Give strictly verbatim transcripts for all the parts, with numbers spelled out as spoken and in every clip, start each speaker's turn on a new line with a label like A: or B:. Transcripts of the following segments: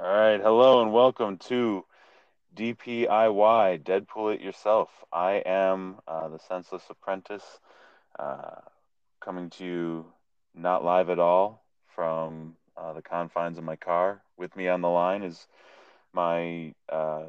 A: right, hello and welcome to D P I Y, Deadpool It Yourself. I am uh, the Senseless Apprentice, uh, coming to you not live at all from uh, the confines of my car. With me on the line is my uh,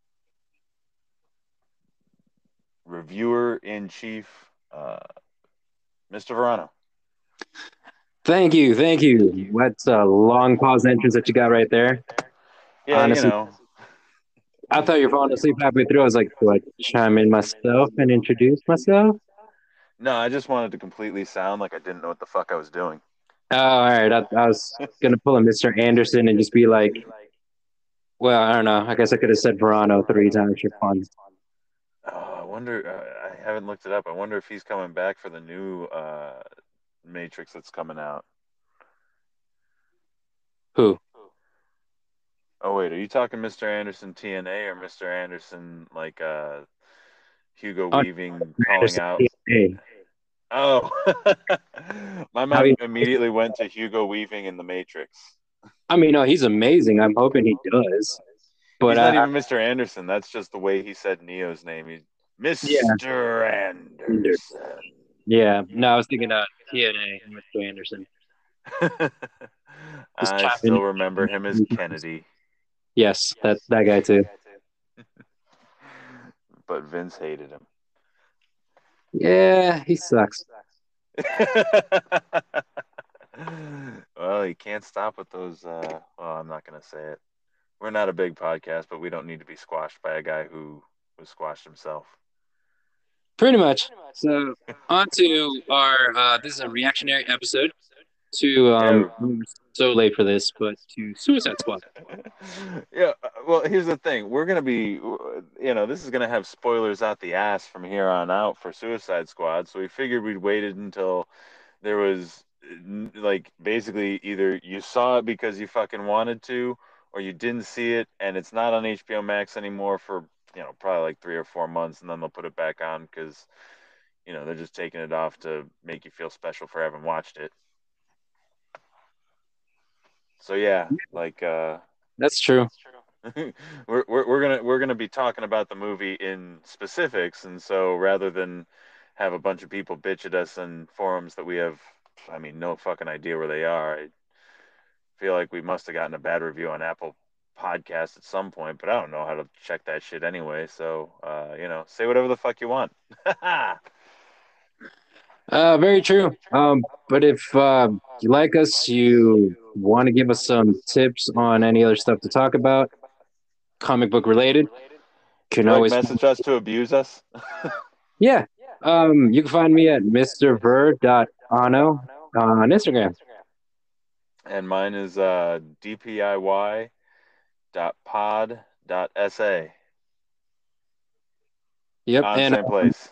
A: reviewer in chief, uh, mister Verano.
B: Thank you, thank you. What's a long pause entrance that you got right there?
A: Yeah, you
B: Honestly,
A: know.
B: I thought you were falling asleep halfway through. I was like, do I chime in myself and introduce myself?
A: No, I just wanted to completely sound like I didn't know what the fuck I was doing.
B: Oh, all right. I, I was gonna pull a mister Anderson and just be like, well, I don't know. I guess I could have said Verano three times for fun.
A: Oh, I wonder. Uh, I haven't looked it up. I wonder if he's coming back for the new uh, Matrix that's coming out.
B: Who?
A: Oh wait, are you talking mister Anderson T N A or mister Anderson like uh, Hugo
B: Oh,
A: Weaving calling
B: Anderson.
A: out?
B: Hey,
A: Oh, my
B: how
A: mind
B: he?
A: immediately went to Hugo Weaving in the Matrix.
B: I mean, no, he's amazing. I'm hoping he does. But
A: He's not
B: I, I
A: even mister Anderson. That's just the way he said Neo's name. He,
B: yeah,
A: mister Anderson.
B: yeah. No, I was thinking uh T N A, mister Anderson. Just
A: I
B: chiming
A: still remember him as
B: in.
A: Kennedy,
B: Yes, that that guy too.
A: but Vince hated him.
B: Yeah, he sucks.
A: Well, you can't stop with those. Uh, well, I'm not going to say it. We're not a big podcast, but we don't need to be squashed by a guy who was squashed himself.
B: Pretty much. So on to our uh this is a reactionary episode to um
A: Yeah.
B: we were so late for this, but to Suicide Squad.
A: Yeah. uh, Well, here's the thing. We're going to be, you know, this is going to have spoilers out the ass from here on out for Suicide Squad. So we figured we'd waited until there was like basically either you saw it because you fucking wanted to or you didn't see it and it's not on H B O Max anymore for, you know, probably like three or four months and then they'll put it back on because, you know, they're just taking it off to make you feel special for having watched it. So yeah, like uh
B: That's true.
A: we're, we're we're gonna we're gonna be talking about the movie in specifics, and so rather than have a bunch of people bitch at us in forums that we have, I mean, no fucking idea where they are. I feel like we must have gotten a bad review on Apple Podcast at some point, but I don't know how to check that shit anyway. So, uh, you know, say whatever the fuck you want.
B: Uh very true. Um but if uh you like us, you want to give us some tips on any other stuff to talk about, comic book related, can
A: Direct
B: always
A: message us to abuse us.
B: yeah. Um you can find me at mister ver dot ano on Instagram.
A: And mine is uh, D P I Y dot pod dot S A.
B: Yep,
A: On
B: and
A: same place.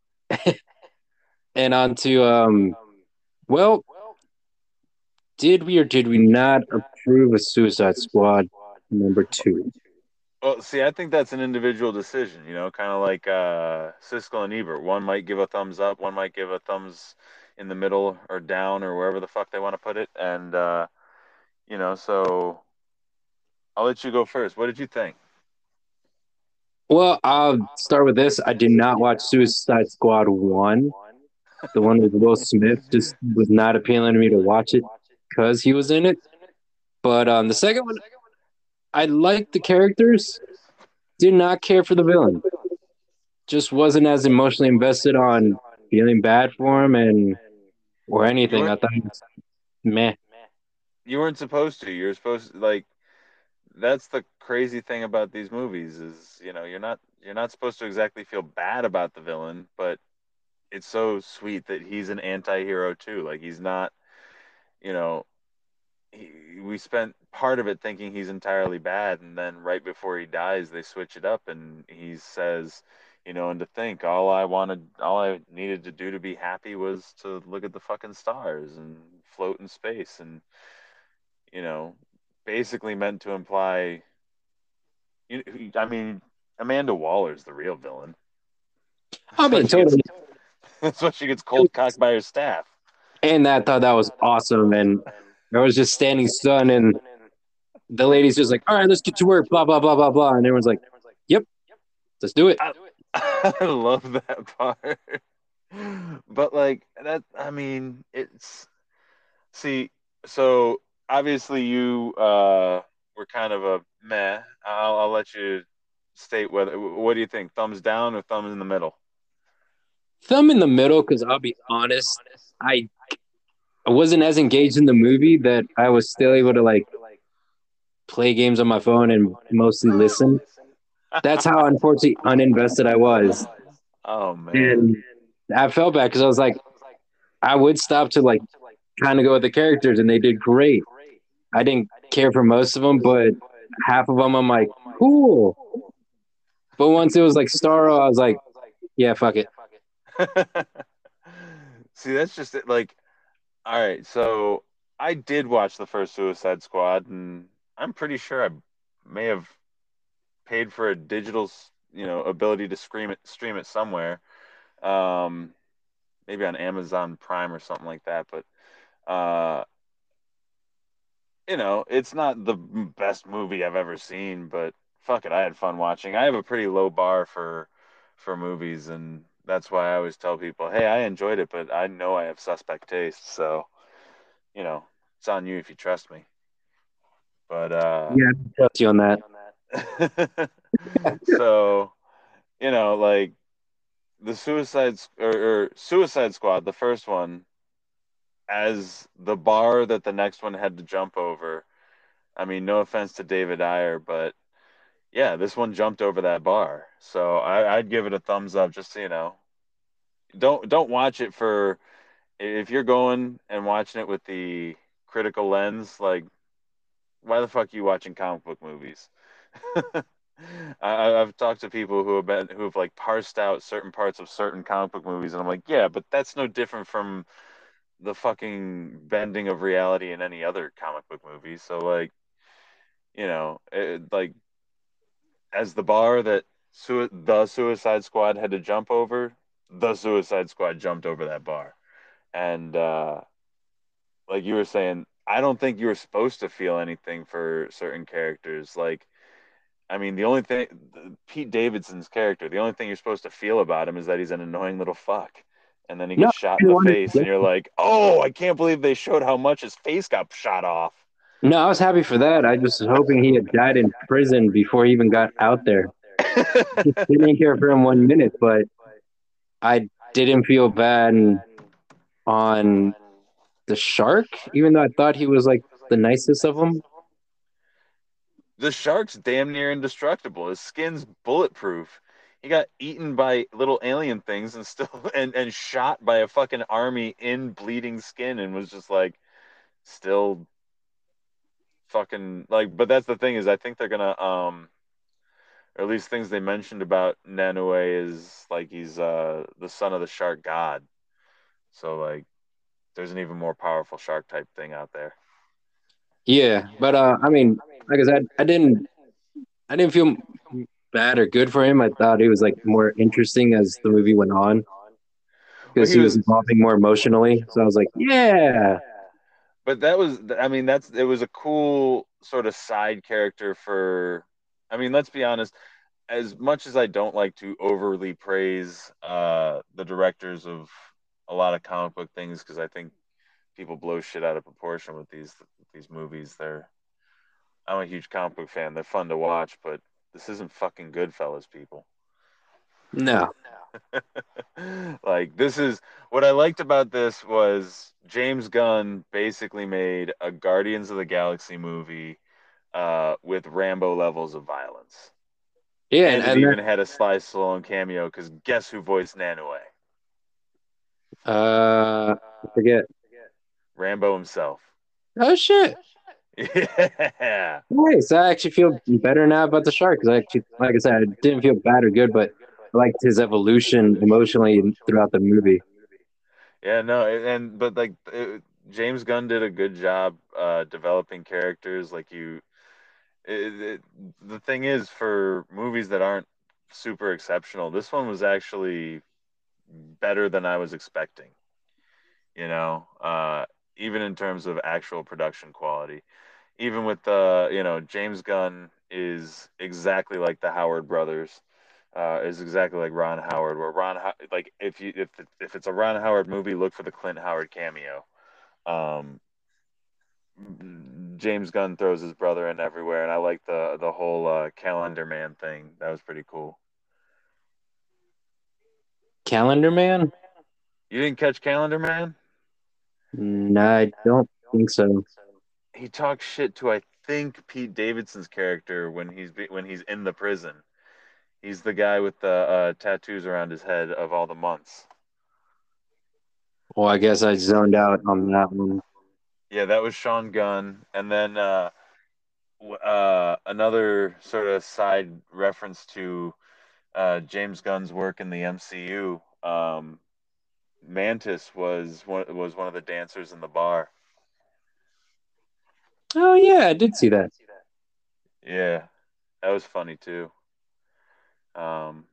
B: and on to um well, did we or did we not approve of Suicide Squad number two?
A: Well, see, I think that's an individual decision, you know, kind of like uh, Siskel and Ebert. One might give a thumbs up, one might give a thumbs in the middle or down or wherever the fuck they want to put it. And, uh, you know, so I'll let you go first. What did you think?
B: Well, I'll start with this. I did not watch Suicide Squad one. The one with Will Smith just was not appealing to me to watch it because he was in it. But um, the second one, I liked the characters, did not care for the villain. Just wasn't as emotionally invested on feeling bad for him and or
A: You
B: anything.
A: weren't
B: I thought it was meh.
A: you weren't supposed to. You're supposed to, like, that's the crazy thing about these movies is, you know, you're not you're not supposed to exactly feel bad about the villain, but it's so sweet that he's an anti-hero too. Like he's not, you know, he, we spent part of it thinking he's entirely bad, and then right before he dies, they switch it up, and he says, you know, and to think all I wanted, all I needed to do to be happy was to look at the fucking stars and float in space, and you know, basically meant to imply, you, I mean, Amanda Waller's the real villain.
B: I
A: That's why
B: mean,
A: she gets,
B: totally.
A: that's why she gets cold cocked by her staff.
B: And I thought that was awesome. And I was just standing stunned and the lady's just like, all right, let's get to work, blah blah blah blah blah, and everyone's like, yep, let's do it.
A: I, I love that part. But like that, I mean, it's see. So obviously, you uh, were kind of a meh. I'll, I'll let you state whether. What do you think? Thumbs down or thumbs in the middle?
B: Thumb in the middle, because I'll be honest, I I wasn't as engaged in the movie that I was still able to like play games on my phone and mostly listen. That's how unfortunately uninvested I was.
A: Oh man.
B: And I felt bad because I was like, I would stop to like kind of go with the characters, and they did great. I didn't care for most of them, but half of them I'm like, cool. But once it was like Starro, I was like, yeah, fuck it.
A: See, that's just it. Like, all right, so I did watch the first Suicide Squad, and I'm pretty sure I may have paid for a digital, you know, ability to stream it, stream it somewhere. Um, maybe on Amazon Prime or something like that. But uh, you know, it's not the best movie I've ever seen, but fuck it, I had fun watching. I have a pretty low bar for for movies, and that's why I always tell people, "Hey, I enjoyed it, but I know I have suspect taste, so you know, it's on you if you trust me." But uh,
B: Yeah, I trust you on that.
A: so you know, like the Suicide or, or Suicide Squad, the first one, as the bar that the next one had to jump over. I mean, no offense to David Ayer, but yeah, this one jumped over that bar. So I, I'd give it a thumbs up. Just so you know, don't don't watch it for if you're going and watching it with the critical lens. Like, why the fuck are you watching comic book movies? I, I've talked to people who have been who have like parsed out certain parts of certain comic book movies, and I'm like, yeah, but that's no different from the fucking bending of reality in any other comic book movie. So like, you know, it, like as the bar that su- the Suicide Squad had to jump over, the Suicide Squad jumped over that bar. And uh, like you were saying, I don't think you were supposed to feel anything for certain characters. Like, I mean, the only thing, Pete Davidson's character, the only thing you're supposed to feel about him is that he's an annoying little fuck. And then he
B: No,
A: gets shot
B: I
A: in the
B: wanted
A: face, and you're like, oh, I can't believe they showed how much his face got shot off.
B: no, I was happy for that. I just was hoping he had died in prison before he even got out there. Didn't care for him one minute, but I didn't feel bad on the shark, even though I thought he was like the nicest of them.
A: The shark's damn near indestructible. His skin's bulletproof. He got eaten by little alien things and still and, and shot by a fucking army in bleeding skin and was just like still fucking like but that's the thing is I think they're gonna um or at least things they mentioned about Nanue is like he's uh the son of the shark god. So like there's an even more powerful shark type thing out there.
B: Yeah, but uh, I mean, like I said, I didn't, I didn't feel bad or good for him. I thought he was like more interesting as the movie went on
A: Well
B: because
A: he
B: he was
A: was
B: evolving more emotionally. So I was like, yeah,
A: but that was I mean that's it was a cool sort of side character for I mean let's be honest as much as I don't like to overly praise uh the directors of a lot of comic book things because I think people blow shit out of proportion with these these movies they're I'm a huge comic book fan they're fun to watch but this isn't fucking Goodfellas people.
B: no,
A: Like this is what I liked about this was James Gunn basically made a Guardians of the Galaxy movie uh, with Rambo levels of violence,
B: yeah, and,
A: and it
B: and
A: even had a Sly Stallone cameo because guess who voiced Nanue?
B: then uh, I forget.
A: Rambo himself.
B: Oh shit.
A: Yeah,
B: Nice. I actually feel better now about the shark because I actually, like I said, I didn't feel bad or good, but I liked his evolution emotionally throughout the movie.
A: yeah, no, and but like it, James Gunn did a good job uh, developing characters. Like you, it, it, the thing is, for movies that aren't super exceptional, this one was actually better than I was expecting. You know, uh, even in terms of actual production quality. even with the you know James Gunn is exactly like the Howard brothers. Uh, is exactly like Ron Howard. Where Ron Ho- like if you if if it's a Ron Howard movie, look for the Clint Howard cameo. Um, James Gunn throws his brother in everywhere, and I like the the whole uh, Calendar Man thing. That was pretty cool.
B: Calendar Man?
A: You didn't catch Calendar Man?
B: No, I don't think so.
A: He talks shit to I think Pete Davidson's character when he's when he's in the prison. He's the guy with the uh, tattoos around his head of all the months.
B: Well, I guess I zoned out on that one.
A: Yeah, that was Sean Gunn, and then uh, uh, another sort of side reference to uh, James Gunn's work in the M C U. Um, Mantis was one was one of the dancers in the bar.
B: Oh yeah, I did see that.
A: Yeah, that was funny too. Um,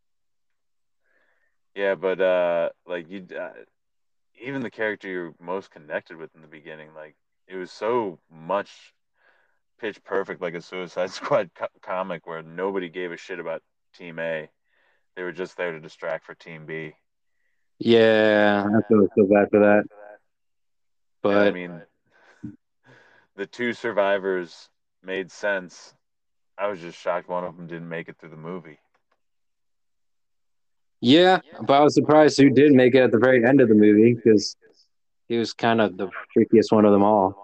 A: yeah, but uh, like you, uh, even the character you're most connected with in the beginning, like it was so much pitch perfect, like a Suicide Squad co- comic where nobody gave a shit about Team A. They were just there to distract for Team B.
B: Yeah, I feel so bad for that.
A: And I
B: But
A: mean, the two survivors made sense. I was just shocked one of them didn't make it through the movie.
B: yeah, but I was surprised who did make it at the very end of the movie because he was kind of the freakiest one of them all.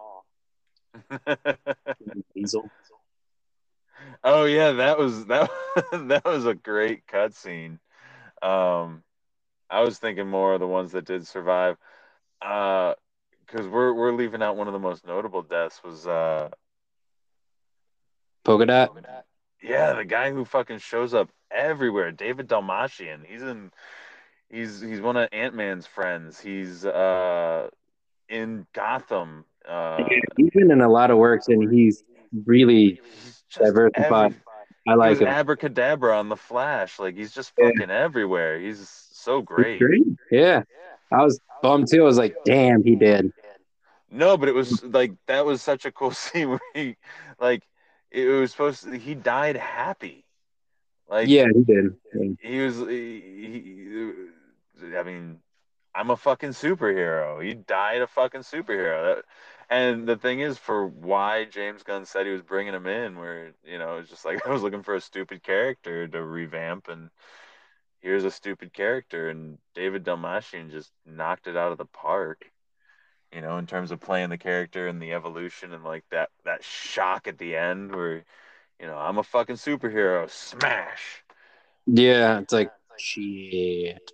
B: Diesel.
A: Oh yeah, that was that that was a great cutscene. Um, I was thinking more of the ones that did survive. Uh, because we're we're leaving out one of the most notable deaths was uh
B: Polka dot.
A: yeah, the guy who fucking shows up everywhere, David Dalmatian. He's in he's he's one of Ant-Man's friends. He's uh in Gotham. Uh
B: He's been in a lot of works and he's really
A: he's just
B: diversified.
A: every
B: I
A: he
B: like
A: was
B: him.
A: Abracadabra on the Flash. Like he's just
B: Yeah,
A: fucking everywhere. He's so
B: he's
A: great.
B: great. Yeah, I was bummed too. I was like, damn, he did.
A: No, but it was like that was such a cool scene where he like it was supposed to, he died happy. Like
B: Yeah, he did. Yeah.
A: he was he, he, I mean, I'm a fucking superhero. He died a fucking superhero. That, and the thing is, for why James Gunn said he was bringing him in, where you know it's just like I was looking for a stupid character to revamp, and here's a stupid character, and David Dalmatian just knocked it out of the park. You know, in terms of playing the character and the evolution and like that that shock at the end where you know I'm a fucking superhero, smash.
B: Yeah, it's like shit.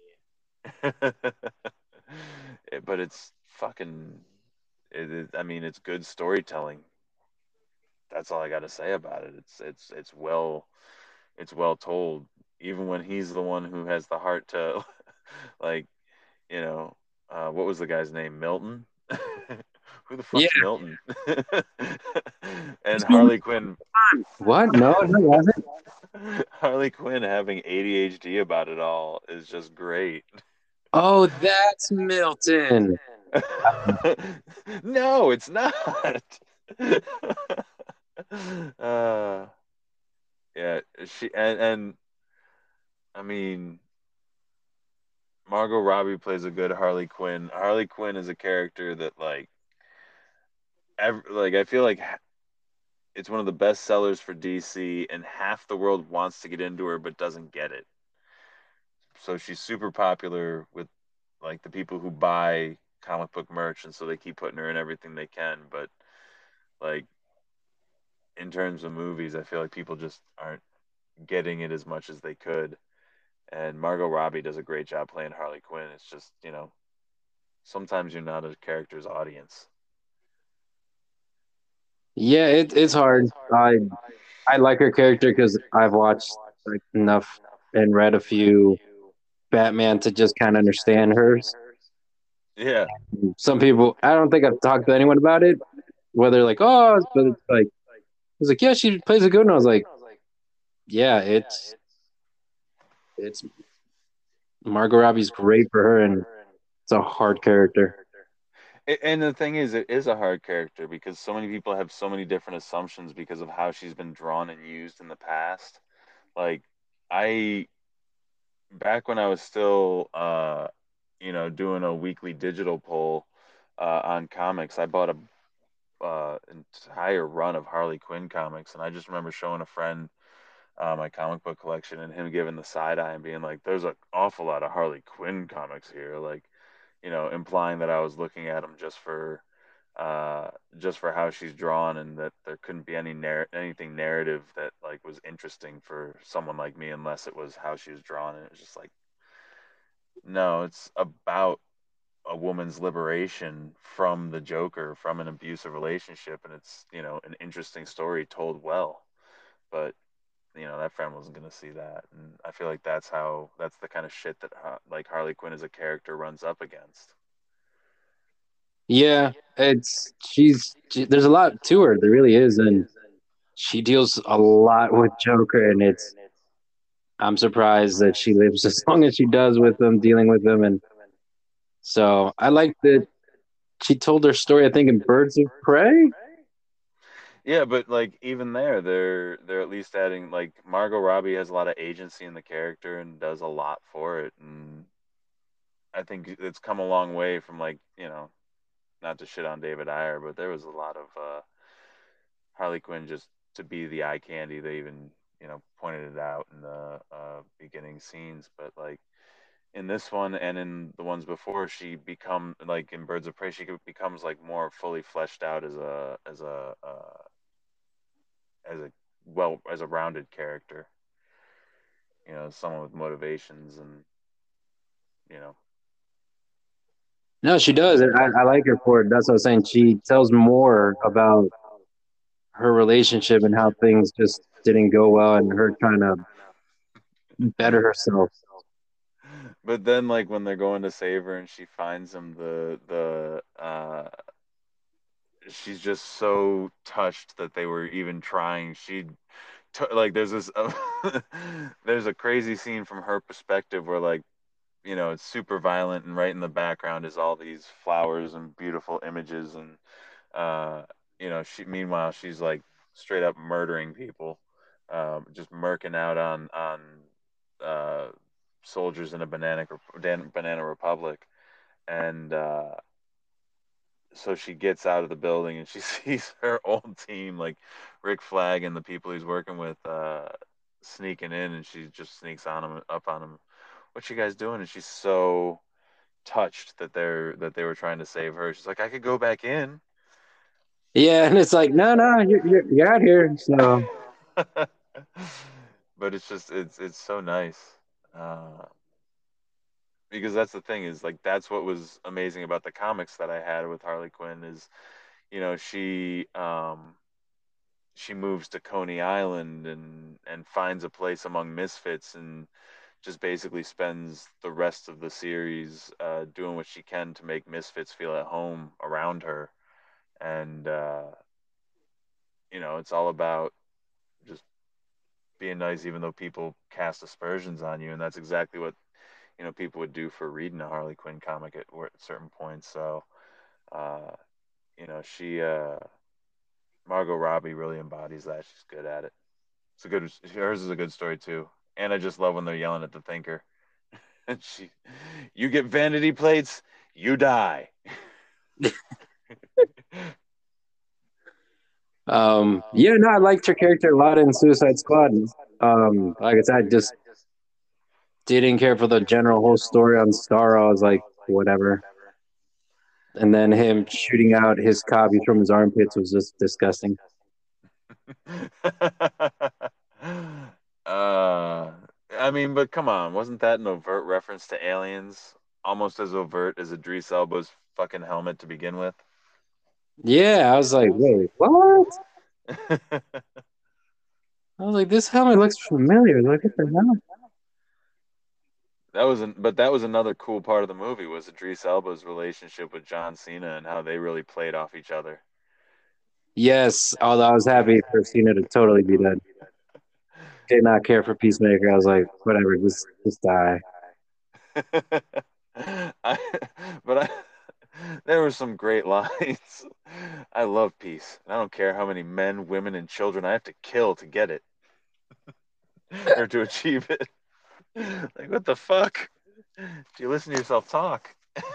A: But it's fucking. It, it, I mean, it's good storytelling. That's all I got to say about it. It's it's it's well it's well told. Even when he's the one who has the heart to, like, you know, uh, what was the guy's name? Milton. Who the
B: Yeah.
A: fuck's Milton? And Harley Quinn.
B: What? No, no, it wasn't.
A: Harley Quinn having A D H D about it all is just great.
B: Oh, that's Milton.
A: No, it's not. uh, yeah, she and, and I mean Margot Robbie plays a good Harley Quinn. Harley Quinn is a character that like ev like I feel like it's one of the best sellers for D C, and half the world wants to get into her but doesn't get it. So she's super popular with like the people who buy comic book merch, and so they keep putting her in everything they can. But like in terms of movies, I feel like people just aren't getting it as much as they could. And Margot Robbie does a great job playing Harley Quinn. It's just you know sometimes you're not a character's audience.
B: Yeah, it, it's hard. I I like her character because I've watched like enough and read a few Batman to just kind of understand hers.
A: Yeah,
B: Some people, I don't think I've talked to anyone about it, where they're like, oh, but it's like, I was like, yeah, she plays a good one. I was like, yeah, it's it's Margot Robbie's great for her, and it's a hard character.
A: A- And the thing is, it is a hard character because so many people have so many different assumptions because of how she's been drawn and used in the past. Like, I back when I was still, uh, you know, doing a weekly digital poll uh, on comics, I bought a uh, entire run of Harley Quinn comics, and I just remember showing a friend uh, my comic book collection, and him giving the side eye and being like, "There's an awful lot of Harley Quinn comics here," like, you know, implying that I was looking at them just for uh just for how she's drawn, and that there couldn't be any narr- anything narrative that like was interesting for someone like me unless it was how she was drawn. And it was just like, no, it's about a woman's liberation from the Joker, from an abusive relationship, and it's, you know, an interesting story told well. But you know, that friend wasn't going to see that, and I feel like that's how that's the kind of shit that uh, like Harley Quinn as a character runs up against.
B: Yeah, it's she's she, there's a lot to her. There really is, and she deals a lot with Joker, and it's I'm surprised that she lives as long as she does with them, dealing with them, and so I like that she told her story. I think in Birds of Prey.
A: Yeah, but like even there, they're they're at least adding, like, Margot Robbie has a lot of agency in the character and does a lot for it, and I think it's come a long way from, like, you know, not to shit on David Ayer, but there was a lot of uh, Harley Quinn just to be the eye candy. They even, you know, pointed it out in the uh, beginning scenes, but like in this one and in the ones before, she become like in Birds of Prey, she becomes like more fully fleshed out as a as a uh, as a well as a rounded character. You know, someone with motivations and, you know.
B: No, she does, and I, I like her for it. That's what I was saying. She tells more about her relationship and how things just didn't go well, and her trying to better herself.
A: But then, like when they're going to save her and she finds him, the the uh, she's just so touched that they were even trying. She t- like there's this uh, there's a crazy scene from her perspective where, like, you know, it's super violent, and right in the background is all these flowers and beautiful images, and uh you know, she meanwhile she's like straight up murdering people, um just murking out on on uh soldiers in a banana banana republic. And uh so she gets out of the building and she sees her old team, like Rick Flag and the people he's working with, uh sneaking in, and she just sneaks on him up on him. What you guys doing? And she's so touched that they're that they were trying to save her. She's like, I could go back in.
B: Yeah, and it's like, no, no, you're you're, you're out here. So
A: But it's just it's it's so nice. Uh because that's the thing, is like that's what was amazing about the comics that I had with Harley Quinn is, you know, she um she moves to Coney Island and and finds a place among misfits, and just basically spends the rest of the series uh, doing what she can to make misfits feel at home around her. And uh, you know, it's all about just being nice, even though people cast aspersions on you, and that's exactly what, you know, people would do for reading a Harley Quinn comic at, at certain points. So, uh, you know, she uh, Margot Robbie really embodies that. She's good at it. It's a good. Hers is a good story too. And I just love when they're yelling at the Thinker. And she, you get vanity plates, you die.
B: um, yeah, no, I liked her character a lot in Suicide Squad. Um, like I said, I just didn't care for the general whole story on Starro. I was like, whatever. And then him shooting out his copies from his armpits was just disgusting.
A: uh, I mean, but come on, wasn't that an overt reference to aliens? Almost as overt as Idris Elba's fucking helmet to begin with.
B: Yeah, I was like, wait, what? I was like, this helmet looks familiar. Like, what the hell?
A: That was an, but that was another cool part of the movie, was Idris Elba's relationship with John Cena and how they really played off each other.
B: Yes, although I was happy for Cena to totally be dead. Did not care for Peacemaker. I was like, whatever, just just die.
A: I, but I, There were some great lines. I love peace, and I don't care how many men, women, and children I have to kill to get it or to achieve it. Like, what the fuck? Do you listen to yourself talk?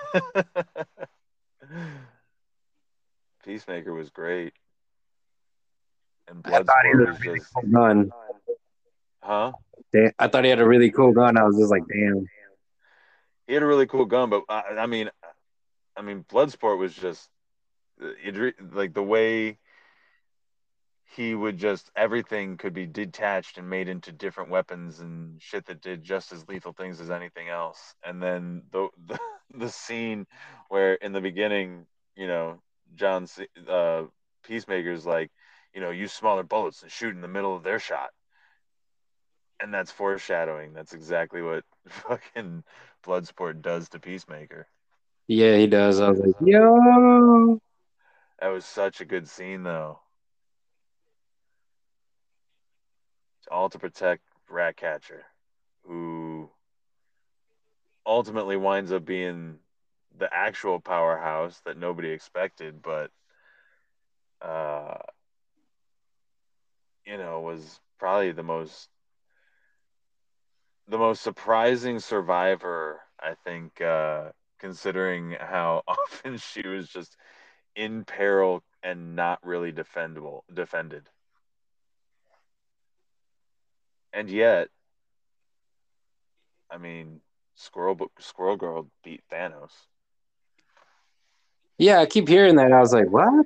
A: Peacemaker was great, and
B: I thought he
A: Bloodsport
B: was
A: was
B: a really
A: just,
B: cool gun.
A: huh?
B: Damn, I thought he had a really cool gun. I was just like, damn.
A: He had a really cool gun, but I, I mean, I mean, Bloodsport was just it, like the way he would just everything could be detached and made into different weapons and shit that did just as lethal things as anything else. And then the the, the scene where in the beginning, you know, John uh, Peacemaker's like, you know, use smaller bullets and shoot in the middle of their shot, and that's foreshadowing. That's exactly what fucking Bloodsport does to Peacemaker.
B: Yeah, he does. I was like, yo.
A: That was such a good scene, though. All to protect Ratcatcher, who ultimately winds up being the actual powerhouse that nobody expected, but uh, you know, was probably the most the most surprising survivor, I think, uh, considering how often she was just in peril and not really defendable defended. And yet, I mean, Squirrel Squirrel Girl beat Thanos.
B: Yeah, I keep hearing that. I was like, what?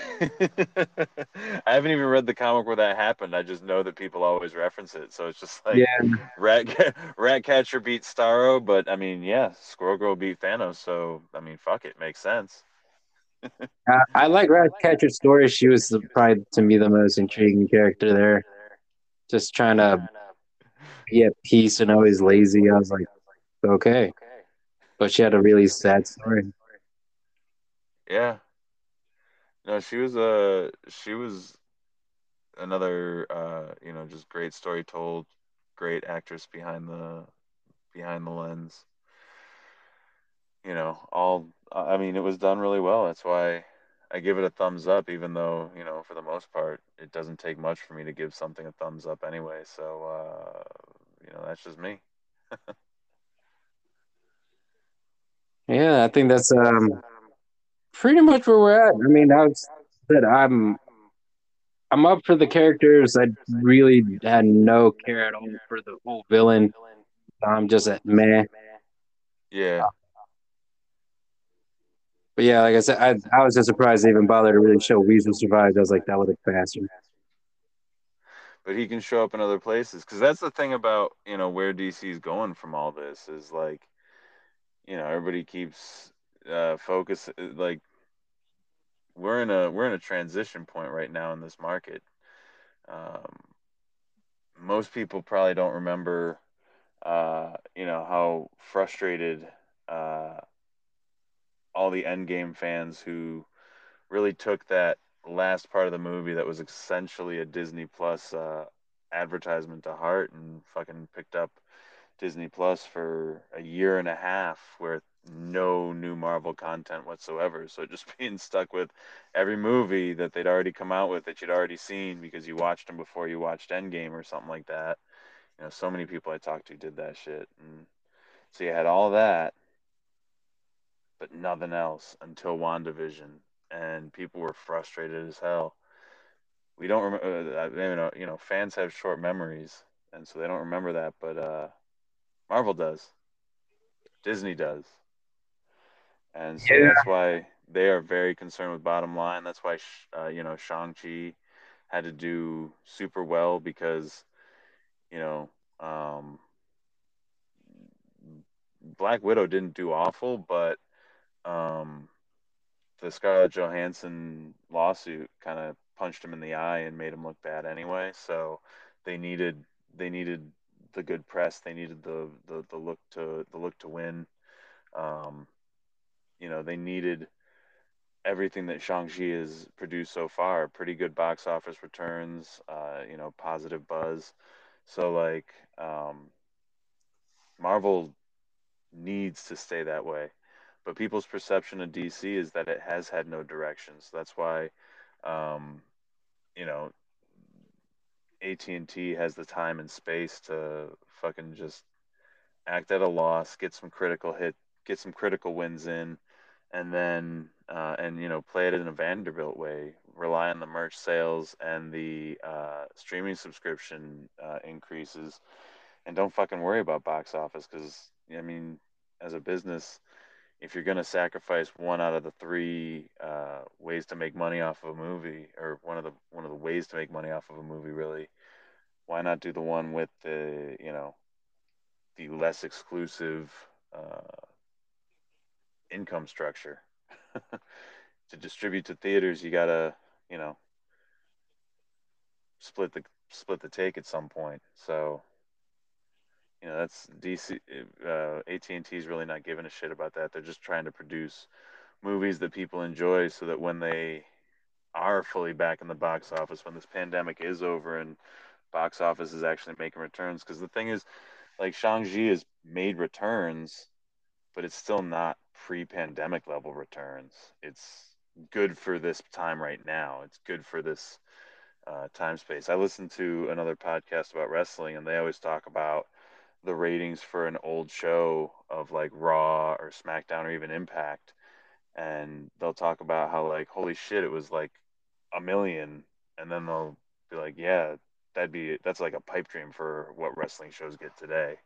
A: I haven't even read the comic where that happened. I just know that people always reference it. So it's just like
B: Yeah,
A: Rat Ratcatcher beat Starro, but I mean, yeah, Squirrel Girl beat Thanos. So I mean, fuck it, makes sense.
B: I, I like Ratcatcher's story. She was the, probably to me the most intriguing character there. Just trying to be at peace and always lazy. I was like, okay, but she had a really sad story.
A: Yeah, no, she was a she was another uh, you know, just great story told, great actress behind the behind the lens. You know, all I mean, it was done really well. That's why I give it a thumbs up, even though, you know, for the most part, it doesn't take much for me to give something a thumbs up anyway. So, uh, you know, that's just me.
B: Yeah, I think that's um pretty much where we're at. I mean, I was said I'm I'm up for the characters. I really had no care at all for the whole villain. I'm just at meh.
A: Yeah,
B: But yeah, like I said, I I was just surprised they even bothered to really show Weasel survived. I was like, that would have faster.
A: but he can show up in other places because that's the thing about, you know, where D C's going from all this is like, you know, everybody keeps uh, focus like we're in a we're in a transition point right now in this market. Um, Most people probably don't remember uh, you know, how frustrated uh, all the Endgame fans who really took that last part of the movie that was essentially a Disney Plus uh, advertisement to heart and fucking picked up Disney Plus for a year and a half with no new Marvel content whatsoever. So just being stuck with every movie that they'd already come out with that you'd already seen because you watched them before you watched Endgame or something like that. You know, so many people I talked to did that shit. And so you had all that, but nothing else until WandaVision, and people were frustrated as hell. We don't remember, uh, you know, you know, fans have short memories, and so they don't remember that. But uh, Marvel does, Disney does, and so
B: Yeah,
A: that's why they are very concerned with bottom line. That's why, uh, you know, Shang Chi had to do super well because, you know, um, Black Widow didn't do awful, but um, the Scarlett Johansson lawsuit kind of punched him in the eye and made him look bad anyway. So they needed they needed the good press. They needed the the, the look to the look to win. Um, you know, they needed everything that Shang-Chi has produced so far. Pretty good box office returns. Uh, you know, positive buzz. So like um, Marvel needs to stay that way. but people's perception of D C is that it has had no direction. So that's why, um, you know, A T and T has the time and space to fucking just act at a loss, get some critical hit, get some critical wins in, and then uh, and you know play it in a Vanderbilt way. Rely on the merch sales and the uh, streaming subscription uh, increases, and don't fucking worry about box office because I mean, as a business, if you're gonna sacrifice one out of the three uh, ways to make money off of a movie, or one of the one of the ways to make money off of a movie, really, why not do the one with the you know the less exclusive uh, income structure? To distribute to theaters, you gotta you know split the split the take at some point. So you know that's D C. Uh, A T and T is really not giving a shit about that. They're just trying to produce movies that people enjoy, so that when they are fully back in the box office, when this pandemic is over and box office is actually making returns, because the thing is, like Shang-Chi has made returns, but it's still not pre-pandemic level returns. It's good for this time right now. It's good for this uh, time space. I listened to another podcast about wrestling, and they always talk about the ratings for an old show of like Raw or SmackDown or even Impact, and they'll talk about how like holy shit, it was like a million, and then they'll be like, yeah, that'd be that's like a pipe dream for what wrestling shows get today.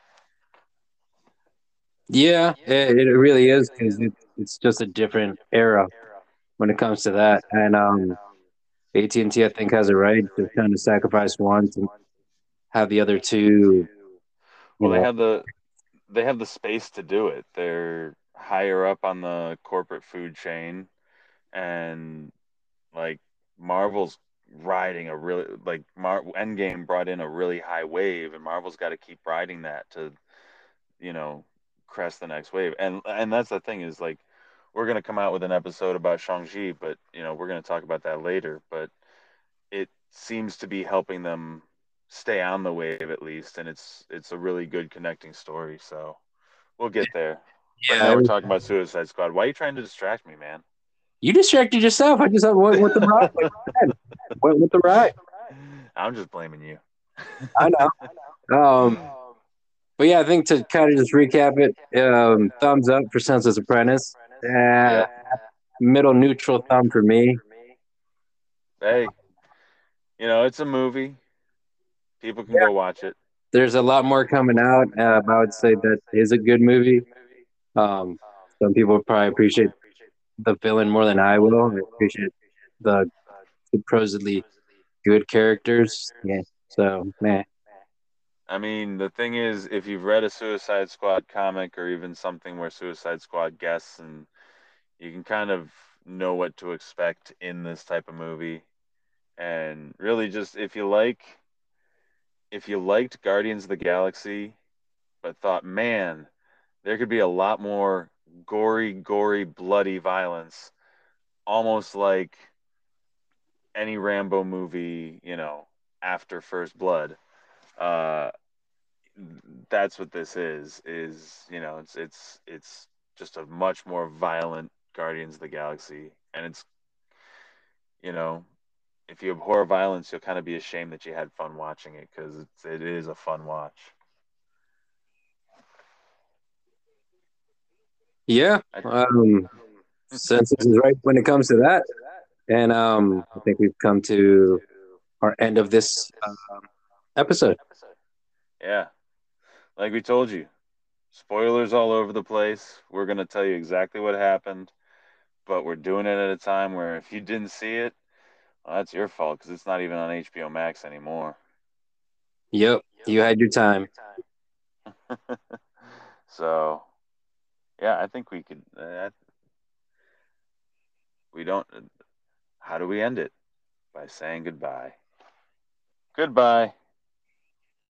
B: Yeah, it, it really is because it, it's just a different era when it comes to that. And um, A T and T, I think, has a right to kind of sacrifice one to have the other two, you
A: Well, they
B: know.
A: have the they have the space to do it. They're higher up on the corporate food chain, and like Marvel's riding a really like Mar- Endgame brought in a really high wave, and Marvel's got to keep riding that to you know crest the next wave. And and that's the thing is like we're gonna come out with an episode about Shang-Chi, but you know we're gonna talk about that later. But it seems to be helping them stay on the wave at least, and it's it's a really good connecting story. So we'll get there. Right
B: Yeah,
A: now
B: it
A: we're
B: was,
A: talking about Suicide Squad. Why are you trying to distract me, man?
B: you distracted yourself. I just went with the ride. Like you said. Went with the ride.
A: I'm just blaming you.
B: I know. Um, but yeah, I think to kind of just recap it, um, thumbs up for Senseless Apprentice. Uh,
A: Yeah.
B: middle neutral thumb for me.
A: Hey, you know, it's a movie. People can go watch it.
B: There's a lot more coming out. Uh, I would say that is a good movie. Um, some people probably appreciate the villain more than I will. I appreciate the supposedly good characters. Yeah. So, man.
A: I mean, the thing is, if you've read a Suicide Squad comic or even something where Suicide Squad guests, and you can kind of know what to expect in this type of movie. And really, just if you like, if you liked Guardians of the Galaxy, but thought, man, there could be a lot more gory, gory, bloody violence, almost like any Rambo movie, you know, after First Blood. Uh, that's what this is. Is you know, it's it's it's just a much more violent Guardians of the Galaxy, and it's you know, if you abhor violence, you'll kind of be ashamed that you had fun watching it because it's it is a fun watch.
B: Yeah.
A: I,
B: Um, Census is right when it comes to that. And um, I think we've come to our end of this um, episode.
A: yeah, like we told you, spoilers all over the place. We're gonna tell you exactly what happened, but we're doing it at a time where if you didn't see it, well, that's your fault because it's not even on H B O Max anymore.
B: Yep. You had your time.
A: So yeah, I think we could. Uh, we don't. How do we end it? By saying goodbye. Goodbye.